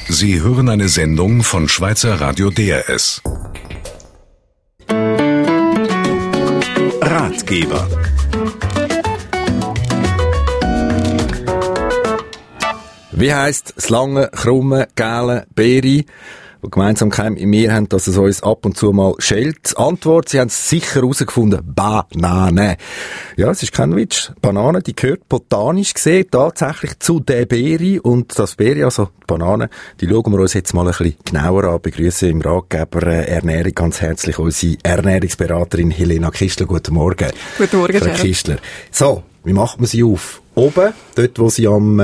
Sie hören eine Sendung von Schweizer Radio DRS. Ratgeber. Wie heisst das lange, krumme, gelbe Beere, die Gemeinsamkeit mit mir haben, dass es uns ab und zu mal schält? Antwort, Sie haben es sicher herausgefunden, Banane. Ja, es ist kein Witz. Banane, die gehört botanisch gesehen tatsächlich zu der Beere. Und das Beere, also die Banane, die schauen wir uns jetzt mal ein bisschen genauer an. Begrüßen im Ratgeber Ernährung ganz herzlich unsere Ernährungsberaterin Helena Kistler. Guten Morgen. Guten Morgen, Frau Kistler. So, wie macht man sie auf? Oben, dort wo sie am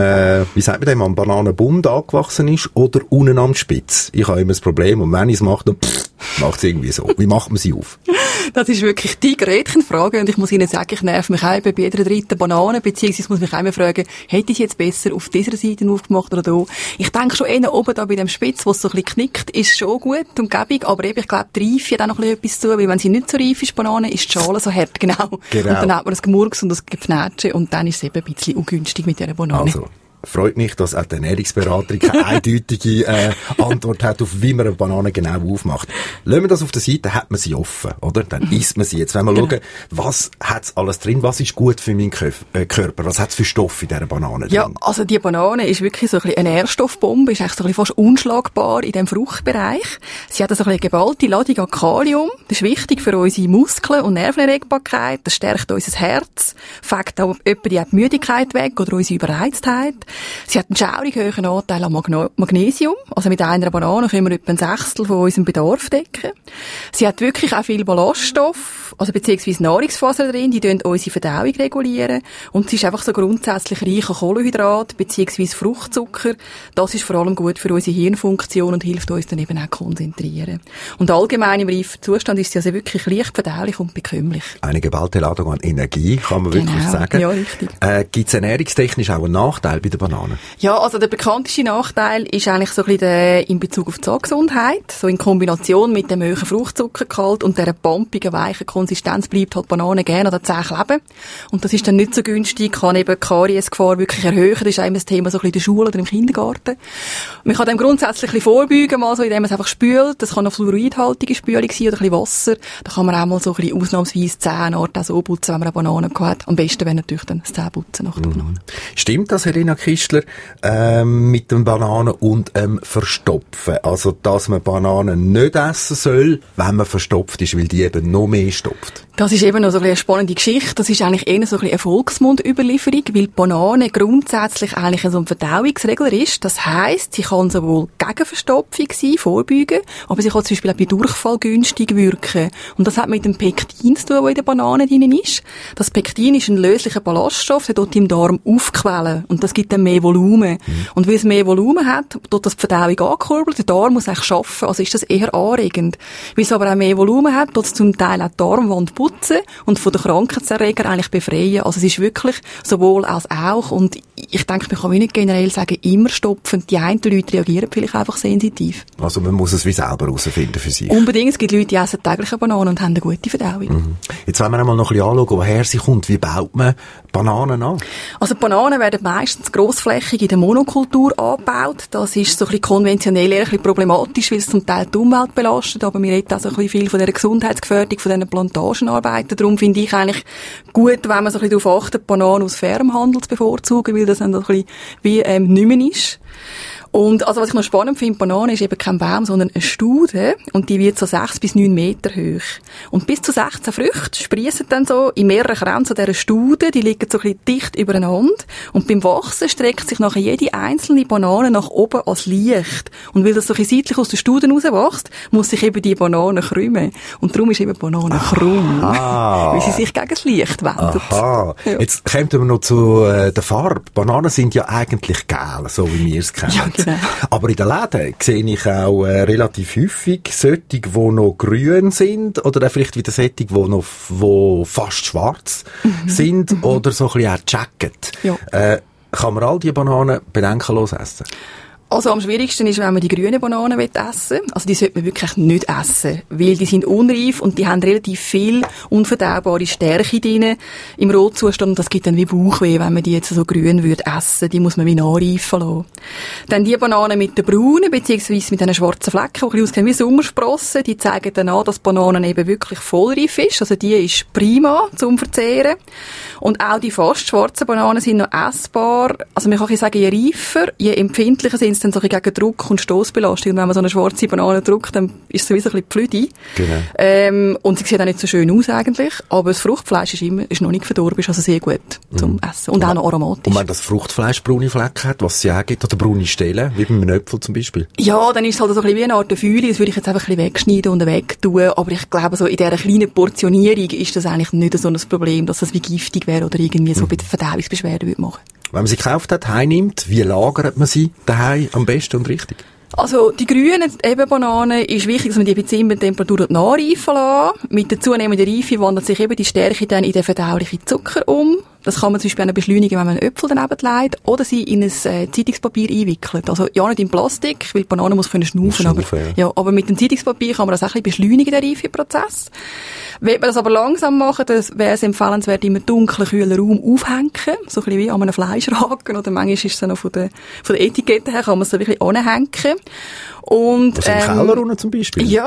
am Bananenbund angewachsen ist, oder unten am Spitz? Ich habe immer das Problem, und wenn ich es mache, dann macht es irgendwie so. Wie macht man sie auf? Das ist wirklich die Gretchenfrage, und ich muss Ihnen sagen, ich nerv mich auch bei jeder dritten Banane, beziehungsweise muss mich auch immer fragen, hätte ich jetzt besser auf dieser Seite aufgemacht oder da? Ich denke schon eher oben da bei dem Spitz, wo es so ein bisschen knickt, ist schon gut und gäbig, aber eben, ich glaube, die Reife hat auch noch ein bisschen etwas zu, weil wenn sie nicht so reif ist, Banane, ist die Schale so hart, genau. Und dann hat man das Gemurks und das Gefnätsche, und dann ist es eben ein bisschen ungünstig mit dieser Banane. Also, freut mich, dass auch die Ernährungsberaterin keine eindeutige Antwort hat, auf wie man eine Banane genau aufmacht. Lassen wir das auf der Seite, hat man sie offen, oder? Dann isst man sie. Jetzt wollen wir schauen, was hat's alles drin, was ist gut für meinen Körper, was hat's für Stoffe in dieser Banane drin? Ja, also die Banane ist wirklich so ein bisschen eine Nährstoffbombe, ist eigentlich so ein bisschen fast unschlagbar in diesem Fruchtbereich. Sie hat also eine geballte Ladung an Kalium, das ist wichtig für unsere Muskeln und Nervenerregbarkeit, das stärkt unser Herz, fängt auch etwa die Müdigkeit weg oder unsere Überreiztheit. Sie hat einen schaurig hohen Anteil an Magnesium. Also mit einer Banane können wir etwa ein Sechstel von unserem Bedarf decken. Sie hat wirklich auch viel Ballaststoff, also beziehungsweise Nahrungsfasern drin, die unsere Verdauung regulieren. Und sie ist einfach so grundsätzlich reich an Kohlenhydrat, beziehungsweise Fruchtzucker. Das ist vor allem gut für unsere Hirnfunktion und hilft uns dann eben auch konzentrieren. Und allgemein im reifen Zustand ist sie also wirklich leicht verdaulich und bekömmlich. Eine geballte Ladung an Energie, kann man wirklich sagen. Ja, richtig. Gibt es ernährungstechnisch auch einen Nachteil bei der Banane? Ja, also der bekannteste Nachteil ist eigentlich so ein bisschen der in Bezug auf die Zahngesundheit. So in Kombination mit dem hohen Fruchtzuckergehalt und dieser pampigen, weichen Konsistenz bleibt halt Banane gerne an den Zähnen kleben. Und das ist dann nicht so günstig, kann eben die Kariesgefahr wirklich erhöhen. Das ist auch immer das Thema so ein bisschen in der Schule oder im Kindergarten. Man kann dem grundsätzlich ein bisschen vorbeugen, mal so, indem man es einfach spült. Das kann eine fluoridhaltige Spülung sein oder ein bisschen Wasser. Da kann man auch mal so ein bisschen ausnahmsweise die Zähne auch so putzen, wenn man eine Banane hat. Am besten wäre natürlich dann das Zähneputzen nach der Banane. Stimmt das, Helena Kistler, mit den Bananen und Verstopfen? Also, dass man Bananen nicht essen soll, wenn man verstopft ist, weil die eben noch mehr stopft? Das ist eben noch so eine spannende Geschichte. Das ist eigentlich eher so ein bisschen eine Volksmundüberlieferung, weil Banane grundsätzlich eigentlich so ein Verdauungsregler ist. Das heisst, sie kann sowohl gegen Verstopfung sein, vorbeugen, aber sie kann zum Beispiel auch bei Durchfall günstig wirken. Und das hat mit dem Pektin zu tun, das in der Banane drin ist. Das Pektin ist ein löslicher Ballaststoff, der dort im Darm aufquellen. Und das gibt dann mehr Volumen. Und weil es mehr Volumen hat, tut das die Verdauung ankurbeln. Der Darm muss eigentlich arbeiten, also ist das eher anregend. Weil es aber auch mehr Volumen hat, tut es zum Teil auch die Darmwand putzen und von den Krankheitserregern eigentlich befreien. Also es ist wirklich sowohl als auch. Und ich denke, man kann nicht generell sagen, immer stopfen. Die einen Leute reagieren vielleicht einfach sensitiv. Also man muss es wie selber herausfinden für sich. Unbedingt. Es gibt Leute, die essen täglich eine Banane und haben eine gute Verdauung. Jetzt wollen wir einmal noch ein bisschen anschauen, woher sie kommt. Wie baut man Bananen an? Also Bananen werden meistens grossflächig in der Monokultur angebaut. Das ist so ein bisschen konventionell eher ein bisschen problematisch, weil es zum Teil die Umwelt belastet. Aber wir reden auch so ein bisschen viel von der Gesundheitsgefährdung von diesen Plantagenarbeiten. Darum finde ich eigentlich gut, wenn man so ein bisschen darauf achtet, Bananen aus fairem Handel zu bevorzugen, weil das dann so ein bisschen wie nicht mehr ist. Und also was ich noch spannend finde, Banane ist eben kein Baum, sondern eine Staude. Und die wird so 6 bis 9 Meter hoch. Und bis zu 16 Früchte sprießen dann so in mehreren Kränzen dieser Staude. Die liegen so ein bisschen dicht übereinander. Und beim Wachsen streckt sich nachher jede einzelne Banane nach oben als Licht. Und weil das so ein bisschen seitlich aus den Stauden rauswächst, muss sich eben die Banane krümmen. Und darum ist eben Banane krumm. Weil sie sich gegen das Licht wendet. Aha. Ja. Jetzt kommen wir noch zu der Farbe. Bananen sind ja eigentlich gelb, so wie wir es kennen. Ja, genau. Aber in den Läden sehe ich auch relativ häufig solche, die noch grün sind, oder vielleicht wieder solche, die fast schwarz sind, oder so ein bisschen auch Jacket. Ja. Kann man all diese Bananen bedenkenlos essen? Also am schwierigsten ist, wenn man die grünen Bananen essen will. Also die sollte man wirklich nicht essen, weil die sind unreif und die haben relativ viel unverdaubare Stärke drin im Rohzustand. Und das gibt dann wie Bauchweh, wenn man die jetzt so grün würde essen. Die muss man wie nachreifen lassen. Dann die Bananen mit den braunen, beziehungsweise mit diesen schwarzen Flecken, die aussehen wie Sommersprossen, die zeigen dann an, dass die Bananen eben wirklich vollreif ist. Also die ist prima zum Verzehren. Und auch die fast schwarzen Bananen sind noch essbar. Also man kann sagen, je reifer, je empfindlicher sind sie dann so gegen Druck und Stossbelastung. Und wenn man so eine schwarze Banane drückt, dann ist es sowieso ein bisschen pflüdi. Genau. Und sie sieht auch nicht so schön aus eigentlich. Aber das Fruchtfleisch ist noch nicht verdorben, ist also sehr gut zum Essen. Und auch noch aromatisch. Und wenn das Fruchtfleisch braune Flecken hat, was es ja auch gibt, oder braune Stellen, wie bei einem Äpfel zum Beispiel? Ja, dann ist es halt so ein bisschen wie eine Art Fühle. Das würde ich jetzt einfach ein bisschen wegschneiden und wegtun. Aber ich glaube, so in dieser kleinen Portionierung ist das eigentlich nicht so ein Problem, dass das wie giftig wäre oder irgendwie so bei der Verdauungsbeschwerden würde machen. Wenn man sie gekauft hat, heimnimmt, wie lagert man sie daheim am besten und richtig? Also, die grünen Bananen ist wichtig, dass man die bei Zimmertemperatur nachreifen lässt. Mit der zunehmenden Reife wandelt sich eben die Stärke dann in den verdaulichen Zucker um. Das kann man zum Beispiel auch beschleunigen, wenn man einen Äpfel daneben legt oder sie in ein Zeitungspapier einwickelt. Also ja, nicht in Plastik, weil die Banane muss können schnaufen. Aber mit dem Zeitungspapier kann man das auch ein bisschen beschleunigen, den Reifeprozess. Will man das aber langsam machen, dann wäre es empfehlenswert, immer dunklen, kühlen Raum aufhängen. So ein bisschen wie an einem Fleischraken. Oder manchmal ist es dann noch von der Etikette her, kann man es so wirklich anhängen. Und, also im Keller unten zum Beispiel? Ja,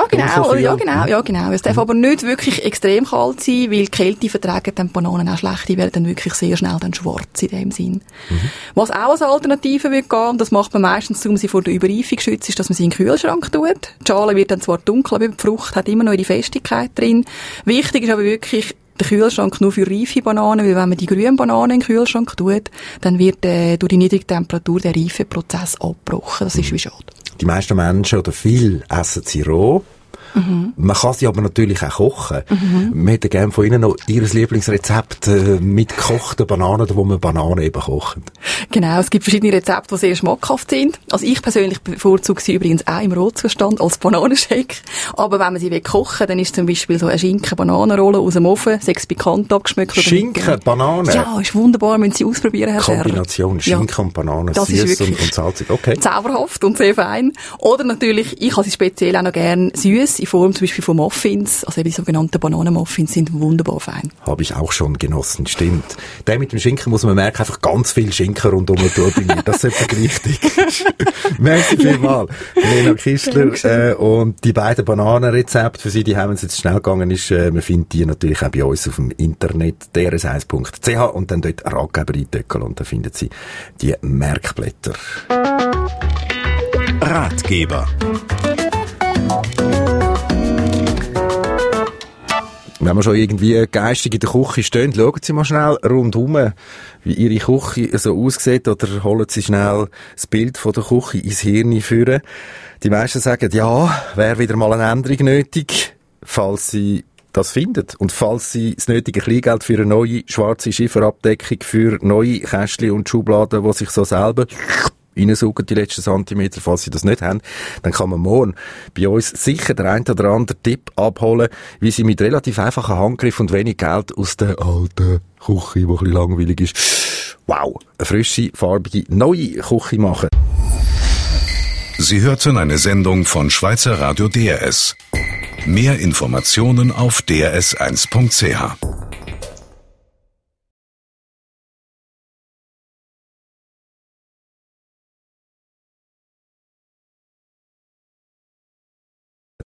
genau. Es darf aber nicht wirklich extrem kalt sein, weil die Kälte vertragen dann die Bananen auch schlecht. Die werden dann wirklich sehr schnell dann schwarz in dem Sinn. Was auch als Alternative wird gehen, und das macht man meistens, um sie vor der Überreifung zu schützen, ist, dass man sie in den Kühlschrank tut. Die Schale wird dann zwar dunkel, aber die Frucht hat immer noch ihre Festigkeit drin. Wichtig ist aber wirklich, der Kühlschrank nur für reife Bananen, weil wenn man die grünen Bananen in den Kühlschrank tut, dann wird durch die niedrige Temperatur der Reifeprozess abgebrochen. Das ist wie schade. Die meisten Menschen oder viele essen sie roh. Man kann sie aber natürlich auch kochen. Wir hätten gerne von Ihnen noch Ihr Lieblingsrezept mit gekochten Bananen, wo man Bananen eben kochen. Genau, es gibt verschiedene Rezepte, die sehr schmackhaft sind. Also ich persönlich bevorzuge sie übrigens auch im Rohzustand als Bananenshake. Aber wenn man sie kochen will, dann ist zum Beispiel so eine Schinken-Bananenrolle aus dem Ofen, 6 pikant abgeschmeckt. Schinken, Bananen? Ja, ist wunderbar, müssen Sie ausprobieren, Herr Scherrer. Kombination Schinken und Bananen, süß und salzig. Okay. Zauberhaft und sehr fein. Oder natürlich, ich habe sie speziell auch noch gerne süß, in Form zum Beispiel von Muffins, also die sogenannten Bananenmuffins sind wunderbar fein. Habe ich auch schon genossen, stimmt. Der mit dem Schinken muss man merken, einfach ganz viel Schinken rundum bei mir. Das ist etwa richtig. Merci vielmals. Lena Kistler und die beiden Bananenrezepte, für Sie, die haben es jetzt schnell gegangen ist, man findet die natürlich auch bei uns auf dem Internet, drs1.ch und dann dort Ratgeber eindöckeln und dann finden Sie die Merkblätter. Ratgeber. Wenn man schon irgendwie geistig in der Küche stehen, schauen Sie mal schnell rundherum, wie Ihre Küche so aussieht, oder holen Sie schnell das Bild von der Küche ins Hirn führen. Die meisten sagen, ja, wäre wieder mal eine Änderung nötig, falls Sie das finden. Und falls Sie das nötige Kleingeld für eine neue schwarze Schifferabdeckung, für neue Kästchen und Schubladen, die sich so selber reinsaugen, die letzten Zentimeter, falls Sie das nicht haben, dann kann man morgen bei uns sicher der ein oder andere Tipp abholen, wie Sie mit relativ einfachen Handgriff und wenig Geld aus der alten Küche, die ein bisschen langweilig ist, wow, eine frische, farbige, neue Küche machen. Sie hörten eine Sendung von Schweizer Radio DRS. Mehr Informationen auf drs1.ch.